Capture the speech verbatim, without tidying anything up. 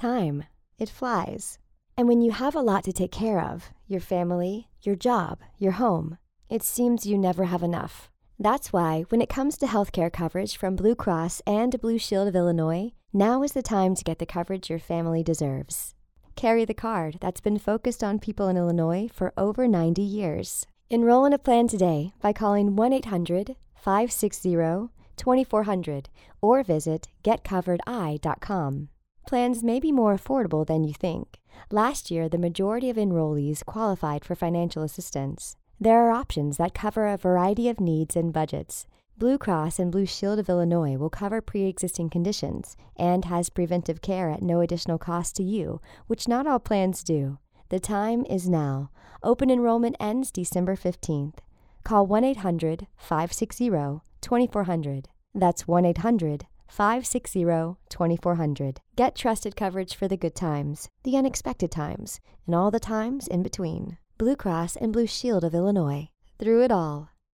Time, it flies. And when you have a lot to take care of, your family, your job, your home, it seems you never have enough. That's why, when it comes to healthcare coverage from Blue Cross and Blue Shield of Illinois, now is the time to get the coverage your family deserves. Carry the card that's been focused on people in Illinois for over ninety years. Enroll in a plan today by calling one eight hundred, five six zero, two four zero zero or visit get covered i dot com. Plans may be more affordable than you think. Last year, the majority of enrollees qualified for financial assistance. There are options that cover a variety of needs and budgets. Blue Cross and Blue Shield of Illinois will cover pre-existing conditions and has preventive care at no additional cost to you, which not all plans do. The time is now. Open enrollment ends December fifteenth. Call one eight hundred, five six zero, two four zero zero. That's one eight hundred, five six zero, two four zero zero. Get trusted coverage for the good times, the unexpected times, and all the times in between. Blue Cross and Blue Shield of Illinois. Through it all,